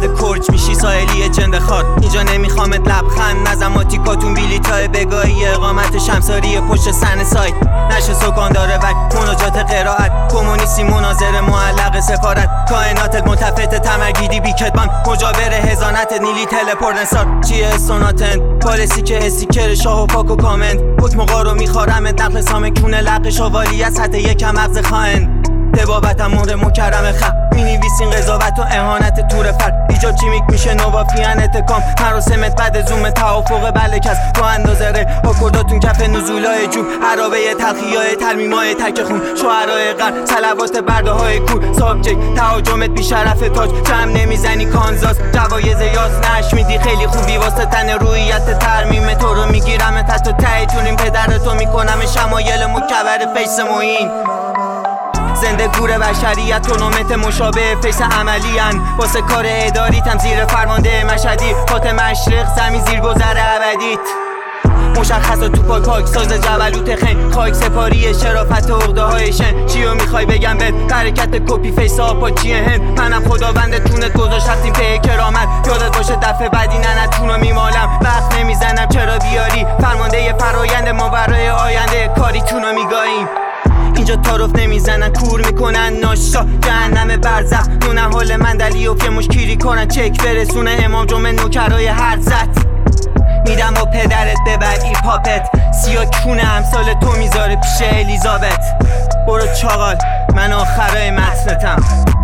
وقت کرج میشی ساحلی جنده خار. اینجا نمیخوامت لبخند نزم آتیکاتون بیلیتای بگاهی اقامت شمساری پشت سن سایت نشه سکان داره وقت مناجات قرائت کمونیستی مناظر معلق سفارت کائنات ملتفت تمرگیدی بیکتبان مجابر هزانت نیلی تلپورت انصار چیه سوناتن پالیسی که استیکر شاه و پاک و کامنت حکم قارو میخارمت نقل سامکونه لق شوالی از حتی یکم مغز خائن دبابتم مهر مکرم خم مینویسین قضاوت و اهانت تور فرد ایجاد چیمیک میشه نوافیان اتکام مراسمت بعد زوم توافق بله کس با اندازه ره آکورداتون کف نزولای جوب عرابه تلخیای ترمیمای تک خون شعرهای قرن صلوات برده های کور سابجکت تهاجمت بیشرف تاج جمع نمیزنی کانزاس جوایز یاز نش میدی خیلی خوبی واسه تن رویت ترمیم تو رو میگیرم تحت تایتونیم پدرتو میکنم شمایل مکبر فیس موین زنده گور بشریت تورنمنت مشابه فیس عملیان واسه کار اداری تم زیر فرمانده مشهدی فات مشرق زمین زیر گذر ابدیت مشخص و تو پاک ساز جبلوت خن خاک سپاری شرافت و عقده های شن چیو میخوای بگم بهت حرکت کپی فیس آپا چیه هند منم خداوند تونت گذاشت رفتیم به کرامت یادت باشه دفعه بعدی ننتونو میمالم وقت نمیزنم چرا بیاری فرمانده فرایند ما برای آینده کاری تونو میگاییم اینجا تعارف نمیزنن کور میکنن ناشا جهنم برزخ نونه حال مندلی و که مشکیری کنن چک برسونه امام جمعه نوکرای هر زد میدم با پدرت ببر ای پاپت سیا کونه امثال تو میذاره پیش الیزابت برو چاقال من آخرای متنتم